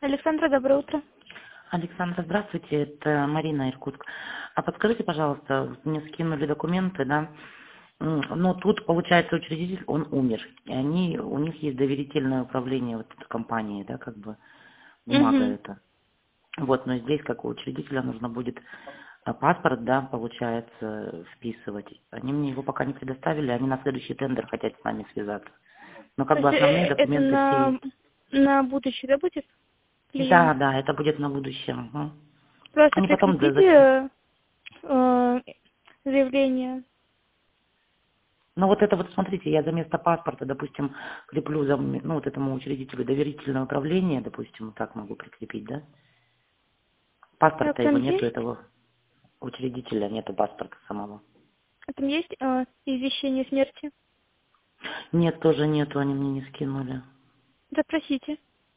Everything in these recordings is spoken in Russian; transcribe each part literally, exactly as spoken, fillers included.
Александра, доброе утро. Александра, здравствуйте, это Марина, Иркутск. А подскажите, пожалуйста, вот мне скинули документы, да, М, но тут, получается, учредитель, он умер, и они, у них есть доверительное управление вот этой компании, да, как бы, бумага Угу. эта. Вот, но здесь, как у учредителя, нужно будет а, паспорт, да, получается, вписывать. Они мне его пока не предоставили, они на следующий тендер хотят с нами связаться. Но То как бы есть э, основные это документы все на, есть. на будущее, да, будет Да, клиент? да, это будет на будущее. Мгм. Просто Они потом за- зачем? прикрепите э, заявление. Ну вот это вот, смотрите, я за место паспорта, допустим, креплю за, м- ну вот этому учредителю доверительное управление, допустим, вот так могу прикрепить, да? Так, Паспорта его там нету, есть, этого учредителя, нету паспорта самого. там есть э, извещение смерти? Нет, тоже нету, они мне не скинули. Запросите.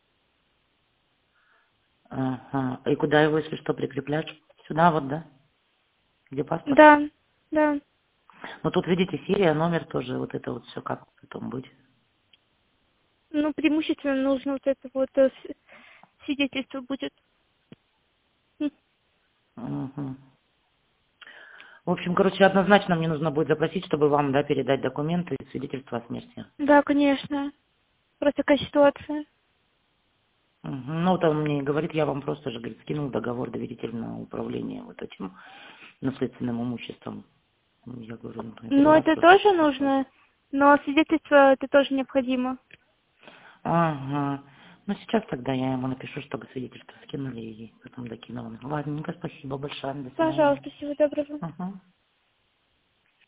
Ага. И куда его, если что, прикреплять? Сюда вот, да? Где паспорт? Да, да. Ну тут, видите, серия, номер тоже, вот это вот все как потом быть. Ну, преимущественно нужно вот это вот э, с- свидетельство будет. М. Мгм. В общем, короче, однозначно мне нужно будет запросить, чтобы вам, да, передать документы и свидетельство о смерти. Да, конечно. Просто такая ситуация. Мгм. Ну, вот он мне и говорит, я вам просто же, говорит, скинул договор доверительного управления вот этим наследственным имуществом. Я говорю, ну, я говорю, у Но вас это просто тоже все хорошо. нужно, но свидетельство это тоже необходимо. Ага. Ну, сейчас тогда я ему напишу, чтобы свидетельство скинули и потом докинули. Ладненько, спасибо большое, до свидания. Пожалуйста, всего доброго. Ага.